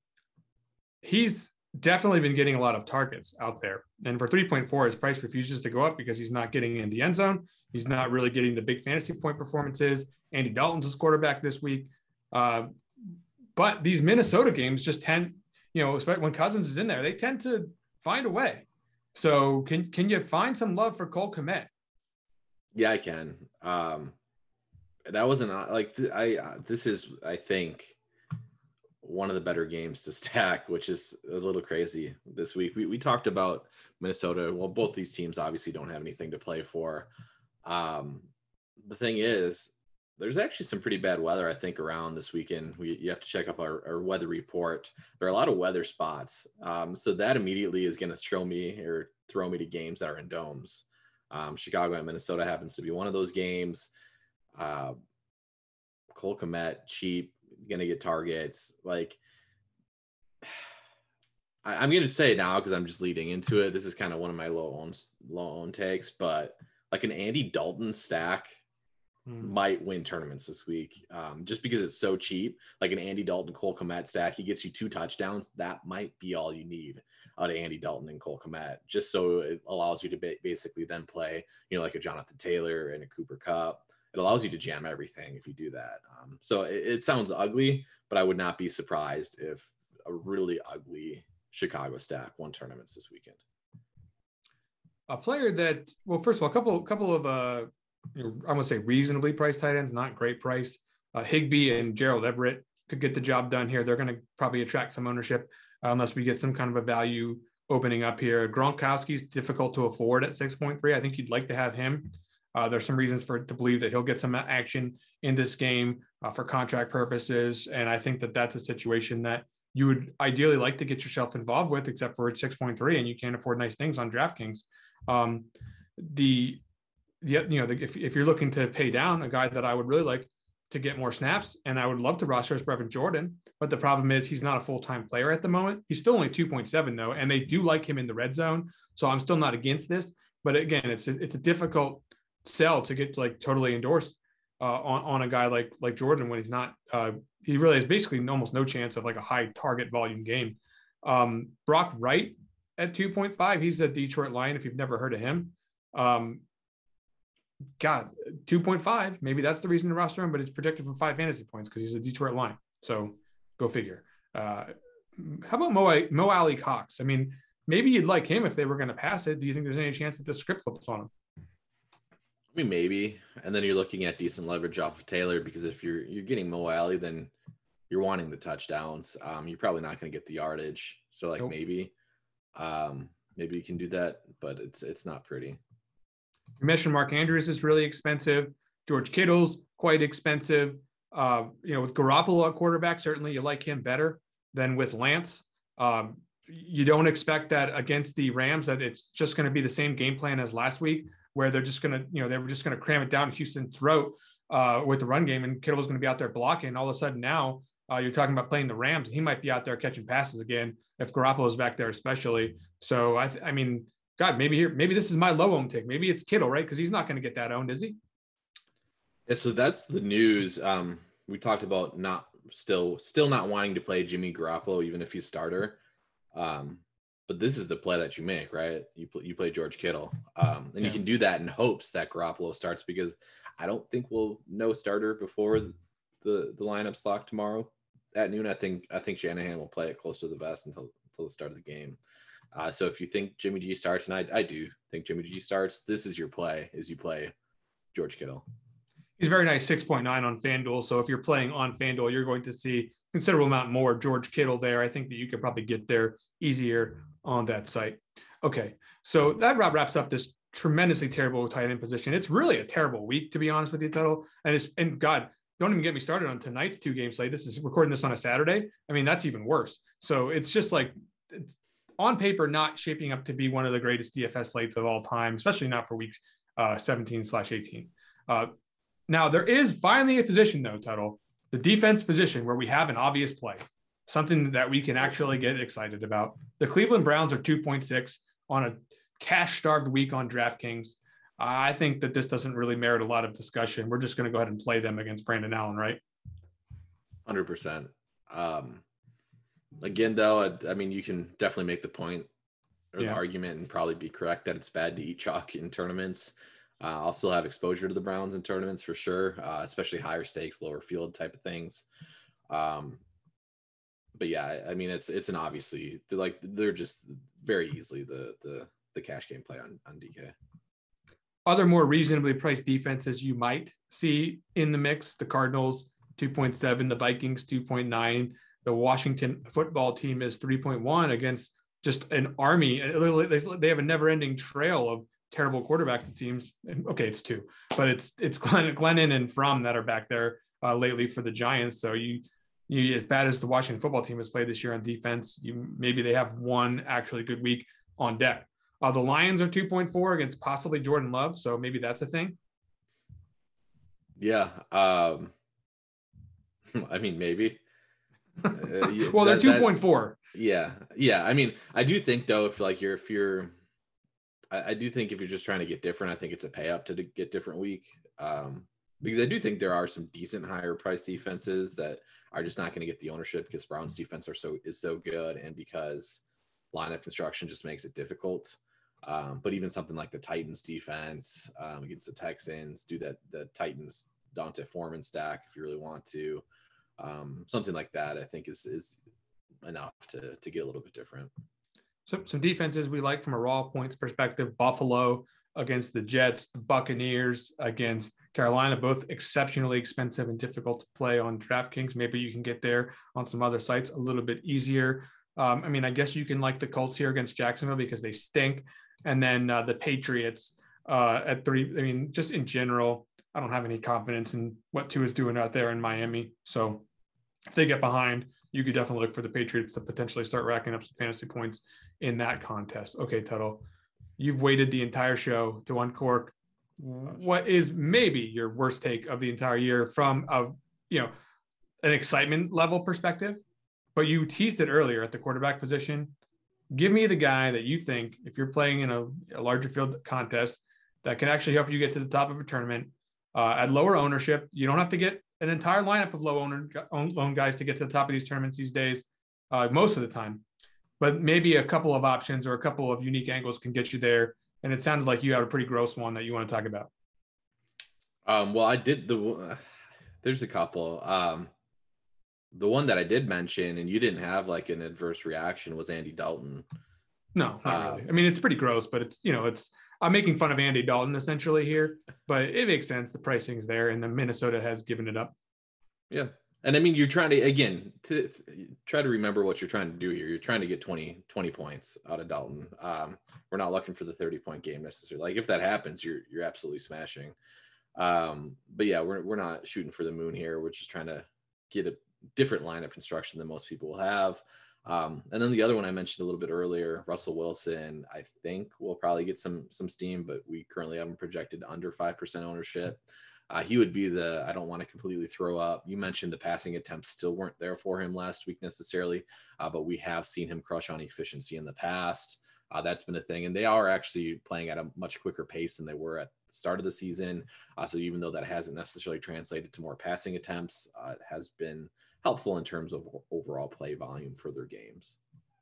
he's definitely been getting a lot of targets out there. And for three point four, his price refuses to go up because he's not getting in the end zone. He's not really getting the big fantasy point performances. Andy Dalton's his quarterback this week. Uh, but these Minnesota games just tend, you know, especially when Cousins is in there, they tend to find a way. So can can you find some love for Cole Kmet? Yeah, I can. Um, that wasn't like th- I. Uh, this is, I think, one of the better games to stack, which is a little crazy this week. We we talked about Minnesota. Well, both these teams obviously don't have anything to play for. Um, the thing is, there's actually some pretty bad weather, I think, around this weekend. We you have to check up our, our weather report. There are a lot of weather spots. Um, so that immediately is going to throw me or throw me to games that are in domes. Um, Chicago and Minnesota happens to be one of those games. Uh, Cole Kmet, cheap, going to get targets. Like, I, I'm going to say it now because I'm just leading into it. This is kind of one of my low own, low own takes, but like an Andy Dalton stack might win tournaments this week, um, just because it's so cheap. Like an Andy Dalton, Cole Kmet stack, he gets you two touchdowns. That might be all you need out of Andy Dalton and Cole Kmet, just so it allows you to ba- basically then play, you know, like a Jonathan Taylor and a Cooper Kupp. It allows you to jam everything if you do that. Um, so it, it sounds ugly, but I would not be surprised if a really ugly Chicago stack won tournaments this weekend. A player that, well, first of all, a couple, couple of, uh, you know, I'm going to say reasonably priced tight ends, not great price. Uh, Higbee and Gerald Everett could get the job done here. They're going to probably attract some ownership uh, unless we get some kind of a value opening up here. Gronkowski's difficult to afford at six point three. I think you'd like to have him. Uh, there's some reasons for to believe that he'll get some action in this game uh, for contract purposes. And I think that that's a situation that you would ideally like to get yourself involved with, except for it's six point three and you can't afford nice things on DraftKings. Um, the The, you know, the, if, if you're looking to pay down, a guy that I would really like to get more snaps, and I would love to roster is Brevin Jordan, but the problem is he's not a full-time player at the moment. He's still only two point seven though, and they do like him in the red zone, so I'm still not against this. But again, it's a, it's a difficult sell to get like totally endorsed uh, on on a guy like like Jordan when he's not. Uh, he really has basically almost no chance of like a high target volume game. Um, Brock Wright at two point five, he's a Detroit Lion. If you've never heard of him. Um, God, two point five. Maybe that's the reason to roster him, but it's projected for five fantasy points because he's a Detroit Lion. So go figure. Uh, how about Mo, Mo Alley Cox? I mean, maybe you'd like him if they were going to pass it. Do you think there's any chance that the script flips on him? I mean, maybe. And then you're looking at decent leverage off of Taylor because if you're you're getting Mo Alley, then you're wanting the touchdowns. Um, you're probably not going to get the yardage. So like nope. maybe. Um, maybe you can do that, but it's it's not pretty. You mentioned Mark Andrews is really expensive. George Kittle's quite expensive. Uh, you know, with Garoppolo at quarterback, certainly you like him better than with Lance. Um, you don't expect that against the Rams that it's just going to be the same game plan as last week, where they're just going to, you know, they were just going to cram it down Houston's throat uh, with the run game, and Kittle was going to be out there blocking. All of a sudden now uh, you're talking about playing the Rams. He might be out there catching passes again if Garoppolo's back there, especially. So I, th- I mean, God, maybe here, maybe this is my low owned take. Maybe it's Kittle, right? Because he's not going to get that owned, is he? Yeah, so that's the news. Um, we talked about not still still not wanting to play Jimmy Garoppolo even if he's starter. Um, but this is the play that you make, right? You play you play George Kittle, um, and yeah. you can do that in hopes that Garoppolo starts, because I don't think we'll know starter before the the, the lineup's locked tomorrow at noon. I think I think Shanahan will play it close to the vest until until the start of the game. Uh, so if you think Jimmy G starts, and I, I do think Jimmy G starts, this is your play, is you play George Kittle. He's very nice, six point nine on FanDuel. So if you're playing on FanDuel, you're going to see a considerable amount more George Kittle there. I think that you could probably get there easier on that site. Okay, so that wraps up this tremendously terrible tight end position. It's really a terrible week, to be honest with you, Tuttle. And it's and God, don't even get me started on tonight's two game slate. This is recording this on a Saturday. I mean, that's even worse. So it's just like, it's on paper, not shaping up to be one of the greatest D F S slates of all time, especially not for weeks uh, seventeen slash eighteen. Uh, now, there is finally a position, though, Tuttle, the defense position, where we have an obvious play, something that we can actually get excited about. The Cleveland Browns are two point six on a cash-starved week on DraftKings. I think that this doesn't really merit a lot of discussion. We're just going to go ahead and play them against Brandon Allen, right? one hundred percent. Um, again, though, I, I mean, you can definitely make the point or yeah. the argument and probably be correct that it's bad to eat chalk in tournaments. Uh, I'll still have exposure to the Browns in tournaments for sure, uh, especially higher stakes, lower field type of things. Um, but yeah, I mean, it's it's an obviously they're like they're just very easily the the the cash game play on on D K. Other more reasonably priced defenses you might see in the mix: the Cardinals two point seven, the Vikings two point nine, the Washington football team is three point one against just an army. They have a never-ending trail of terrible quarterback teams. Okay, it's two, but it's it's Glenn, Glennon and Fromm that are back there uh, lately for the Giants. So you, you, as bad as the Washington football team has played this year on defense, you maybe they have one actually good week on deck. Uh, the Lions are two point four against possibly Jordan Love, so maybe that's a thing. Yeah, um, I mean maybe. uh, yeah, well, they're two point four. Yeah, yeah. I mean, I do think though, if like you're if you're I, I do think if you're just trying to get different, I think it's a pay up to get different week. Um, because I do think there are some decent higher price defenses that are just not going to get the ownership because Browns defense are so is so good, and because lineup construction just makes it difficult. Um, but even something like the Titans defense um, against the Texans, do that the Titans Dante Foreman stack if you really want to. Um, something like that, I think is is enough to to get a little bit different. Some, some defenses we like from a raw points perspective: Buffalo against the Jets, the Buccaneers against Carolina, both exceptionally expensive and difficult to play on DraftKings. Maybe you can get there on some other sites a little bit easier. Um, I mean, I guess you can like the Colts here against Jacksonville because they stink. And then uh, the Patriots uh, at three. I mean, just in general, I don't have any confidence in what Tua is doing out there in Miami. So if they get behind, you could definitely look for the Patriots to potentially start racking up some fantasy points in that contest. Okay, Tuttle, you've waited the entire show to uncork what is maybe your worst take of the entire year from a, you know, an excitement level perspective, but you teased it earlier at the quarterback position. Give me the guy that you think, if you're playing in a, a larger field contest, that can actually help you get to the top of a tournament uh, at lower ownership. You don't have to get an entire lineup of low owner loan guys to get to the top of these tournaments these days, uh, most of the time. But maybe a couple of options or a couple of unique angles can get you there. And it sounded like you had a pretty gross one that you want to talk about. Um, well, I did the. Uh, there's a couple. Um, the one that I did mention, and you didn't have like an adverse reaction, was Andy Dalton. No, not uh, really. I mean, it's pretty gross, but it's, you know, it's, I'm making fun of Andy Dalton essentially here, but it makes sense. The pricing's there and the Minnesota has given it up. Yeah. And I mean, you're trying to, again, to, try to remember what you're trying to do here. You're trying to get twenty, twenty points out of Dalton. Um, we're not looking for the thirty point game necessarily. Like if that happens, you're, you're absolutely smashing. Um, but yeah, we're, we're not shooting for the moon here. We're just trying to get a different lineup construction than most people will have. Um, and then the other one I mentioned a little bit earlier, Russell Wilson, I think will probably get some, some steam, but we currently have him projected under five percent ownership. Uh, he would be the, I don't want to completely throw up. You mentioned the passing attempts still weren't there for him last week necessarily, uh, but we have seen him crush on efficiency in the past. Uh, that's been a thing. And they are actually playing at a much quicker pace than they were at the start of the season. Uh, so even though that hasn't necessarily translated to more passing attempts, uh, it has been helpful in terms of overall play volume for their games.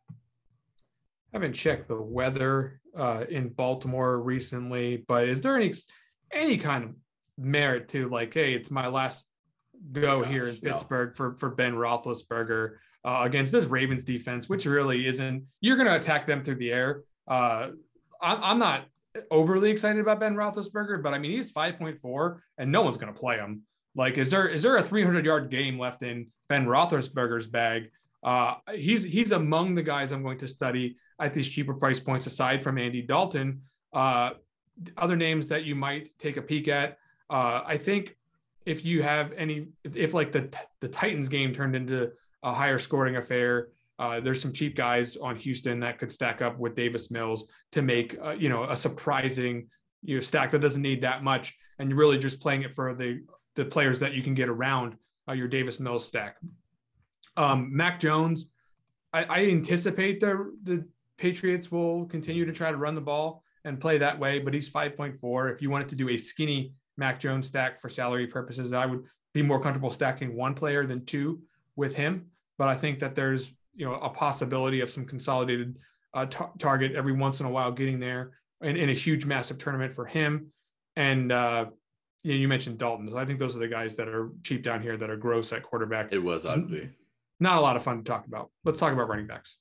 I haven't checked the weather uh, in Baltimore recently, but is there any any kind of merit to like, hey, it's my last go oh gosh, here in Pittsburgh no. for for Ben Roethlisberger uh, against this Ravens defense, which really isn't. You're going to attack them through the air. Uh, I'm, I'm not overly excited about Ben Roethlisberger, but I mean he's five point four, and no one's going to play him. Like, is there is there a three hundred yard game left in Ben Roethlisberger's bag? Uh, he's he's among the guys I'm going to study at these cheaper price points, aside from Andy Dalton. Uh, other names that you might take a peek at. Uh, I think if you have any, if, if like the the Titans game turned into a higher scoring affair, uh, there's some cheap guys on Houston that could stack up with Davis Mills to make uh, you know a surprising you know stack that doesn't need that much, and you're really just playing it for the the players that you can get around uh, your Davis Mills stack. Um, Mac Jones, I, I anticipate the the Patriots will continue to try to run the ball and play that way, but he's five point four. If you wanted to do a skinny Mac Jones stack for salary purposes, I would be more comfortable stacking one player than two with him. But I think that there's, you know, a possibility of some consolidated uh, t- target every once in a while getting there in, in a huge, massive tournament for him. And uh, you know, you mentioned Dalton. So I think those are the guys that are cheap down here that are gross at quarterback. It was ugly. Not a lot of fun to talk about. Let's talk about running backs.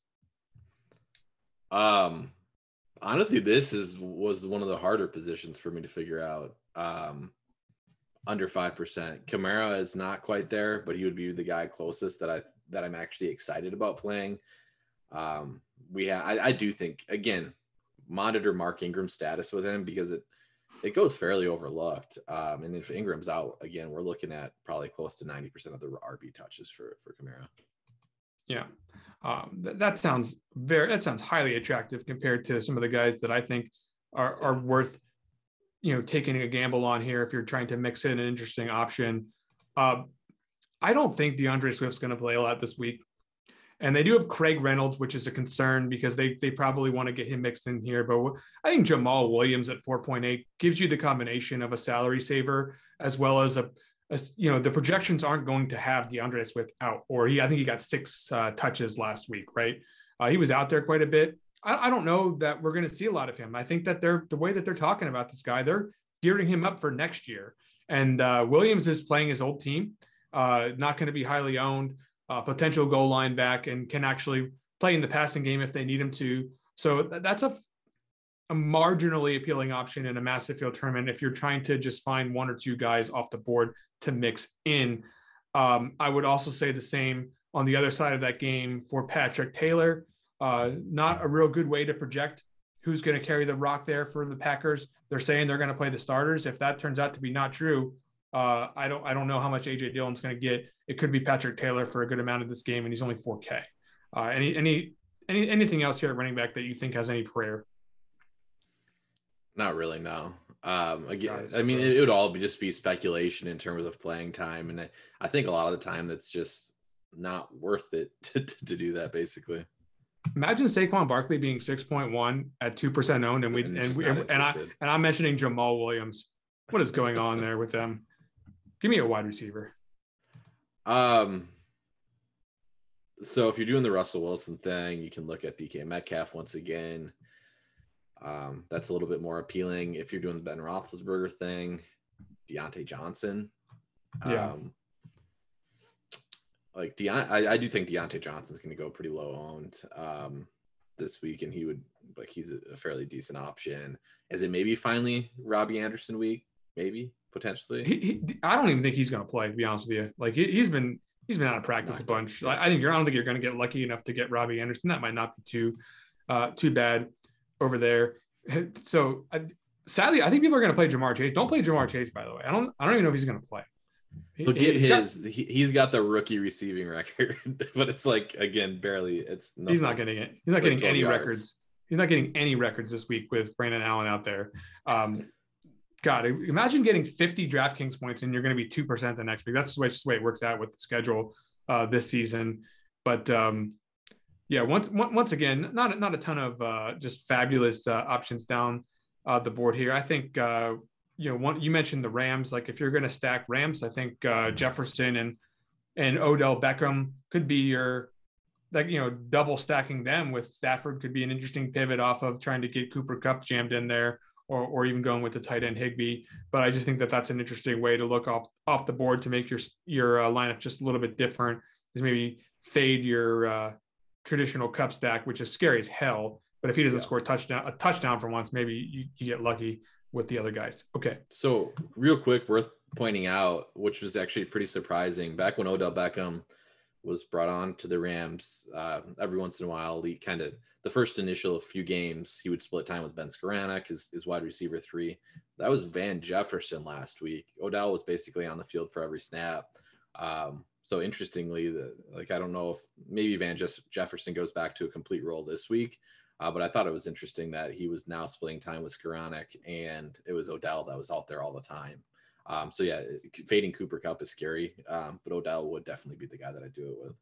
Um, honestly, this is was one of the harder positions for me to figure out. Um, under five percent. Kamara is not quite there, but he would be the guy closest that I that I'm actually excited about playing. Um, we have, I, I do think again, monitor Mark Ingram's status with him because it it goes fairly overlooked. Um, and if Ingram's out again, we're looking at probably close to ninety percent of the R B touches for for Kamara. Yeah. Um, that, that sounds very, that sounds highly attractive compared to some of the guys that I think are, are worth, you know, taking a gamble on here. If you're trying to mix in an interesting option, uh, I don't think DeAndre Swift's going to play a lot this week. And they do have Craig Reynolds, which is a concern because they, they probably want to get him mixed in here. But I think Jamal Williams at four point eight gives you the combination of a salary saver as well as a, a you know, the projections aren't going to have DeAndre Swift out, or he, I think he got six uh, touches last week, right? Uh, he was out there quite a bit. I, I don't know that we're going to see a lot of him. I think that they're the way that they're talking about this guy, they're gearing him up for next year. And uh, Williams is playing his old team, uh, not going to be highly owned. Uh, potential goal line back and can actually play in the passing game if they need him to. So th- that's a, a marginally appealing option in a massive field tournament if you're trying to just find one or two guys off the board to mix in. Um, I would also say the same on the other side of that game for Patrick Taylor. Uh, not a real good way to project who's going to carry the rock there for the Packers. They're saying they're going to play the starters. If that turns out to be not true, Uh, I don't I don't know how much A J Dillon's going to get. It could be Patrick Taylor for a good amount of this game, and he's only four K. Uh, any any any anything else here at running back that you think has any prayer? Not really, no. Um, again, I mean, it, it would all be just be speculation in terms of playing time, and I, I think a lot of the time that's just not worth it to, to, to do that. Basically, imagine Saquon Barkley being six point one at two percent owned, and we and, and we and, and I and I'm mentioning Jamal Williams. What is going on there with them? Give me a wide receiver. Um. So if you're doing the Russell Wilson thing, you can look at D K Metcalf once again. Um, that's a little bit more appealing. If you're doing the Ben Roethlisberger thing, Deontay Johnson. Yeah. Um, like Deont- I, I do think Deontay Johnson's going to go pretty low owned um, this week, and he would like he's a fairly decent option. Is it maybe finally Robbie Anderson week? Maybe potentially. He, he, I don't even think he's going to play. To be honest with you, like he, he's been He's been out of practice Knocked a bunch. out, yeah. I think you're. I don't think you're going to get lucky enough to get Robbie Anderson. That might not be too, uh, too bad over there. So I, sadly, I think people are going to play Ja'Marr Chase. Don't play Ja'Marr Chase, by the way. I don't. I don't even know if he's going to play. He'll get he's his. Got, he, he's got the rookie receiving record, but it's like again barely. It's nothing. He's not getting it. He's not it's getting like any yards. records. He's not getting any records this week with Brandon Allen out there. Um, God, imagine getting fifty DraftKings points and you're going to be two percent the next week. That's the way, just the way it works out with the schedule uh, this season. But um, yeah, once once again, not not a ton of uh, just fabulous uh, options down uh, the board here. I think uh, you know one. You mentioned the Rams. Like if you're going to stack Rams, I think uh, Jefferson and and Odell Beckham could be your like you know double stacking them with Stafford could be an interesting pivot off of trying to get Cooper Kupp jammed in there. Or, or even going with the tight end Higbee, but I just think that that's an interesting way to look off off the board to make your your uh, lineup just a little bit different. Is maybe fade your uh, traditional Kupp stack, which is scary as hell. But if he doesn't yeah. score a touchdown a touchdown for once, maybe you, you get lucky with the other guys. Okay. So real quick, worth pointing out, which was actually pretty surprising. Back when Odell Beckham was brought on to the Rams, uh, every once in a while, he kind of the first initial few games, he would split time with Ben Skoranek, his, his wide receiver three. That was Van Jefferson last week. Odell was basically on the field for every snap. Um, so interestingly, the, like, I don't know if maybe Van Jefferson goes back to a complete role this week, uh, but I thought it was interesting that he was now splitting time with Skoranek and it was Odell that was out there all the time. Um, so yeah, fading Cooper Kupp is scary, um, but Odell would definitely be the guy that I do it with.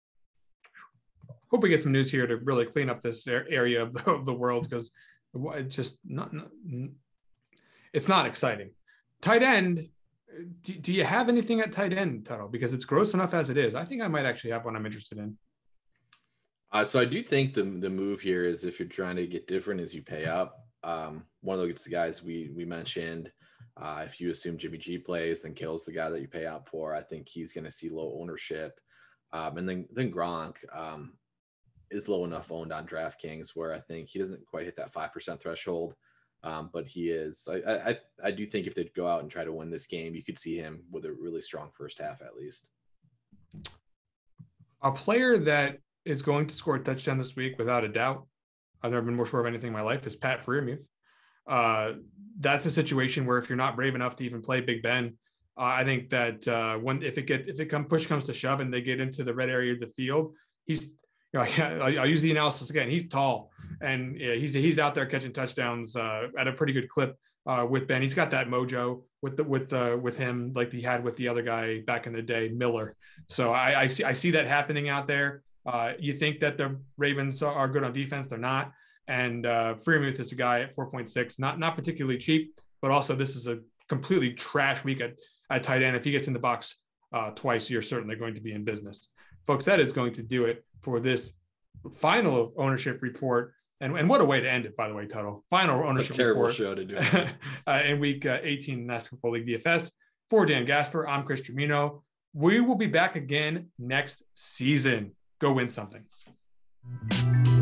Hope we get some news here to really clean up this area of the, of the world because it's just not, not, it's not exciting. Tight end, do, do you have anything at tight end, Tuttle? Because it's gross enough as it is. I think I might actually have one I'm interested in. Uh, so I do think the the move here is if you're trying to get different is you pay up. Um, one of those guys we we mentioned, uh, if you assume Jimmy G plays, then Kill's the guy that you pay up for. I think he's going to see low ownership. Um, and then, then Gronk um, is low enough owned on DraftKings where I think he doesn't quite hit that five percent threshold. Um, but he is, I, I, I do think if they'd go out and try to win this game, you could see him with a really strong first half, at least. A player that is going to score a touchdown this week, without a doubt, I've never been more sure of anything in my life, is Pat Freiermuth. Uh, that's a situation where if you're not brave enough to even play Big Ben, uh, I think that uh, when if it get if it come push comes to shove and they get into the red area of the field, he's you know I, I'll use the analysis again. He's tall and yeah, he's he's out there catching touchdowns uh, at a pretty good clip uh, with Ben. He's got that mojo with the with uh, with him like he had with the other guy back in the day, Miller. So I, I see I see that happening out there. Uh, you think that the Ravens are good on defense? They're not. And uh, Freiermuth is a guy at four point six, not not particularly cheap, but also this is a completely trash week at, at tight end. If he gets in the box uh, twice, you're certainly going to be in business. Folks, that is going to do it for this final ownership report. And, and what a way to end it, by the way, Tuttle. Final ownership a terrible report. Show to do it. uh, in week uh, eighteen National Football League D F S. For Dan Gasper, I'm Chris Tremino. We will be back again next season. Go win something.